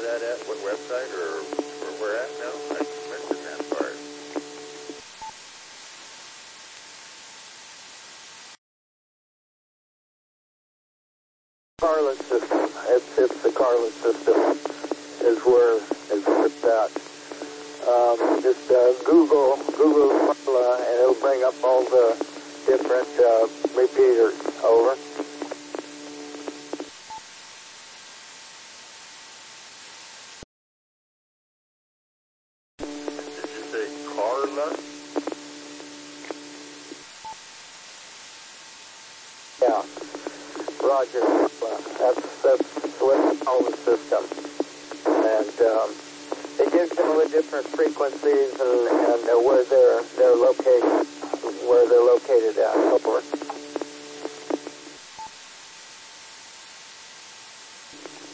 that at? What website or where we're at? No, I mentioned that part. Carlin system. It's the Carlin system is where it's at. Just Google Carla and it'll bring up all the different repeaters. Over. Did you say Carla? Yeah. Roger. That's what we call the system. And it gives them the different frequencies and where they're located at. Over.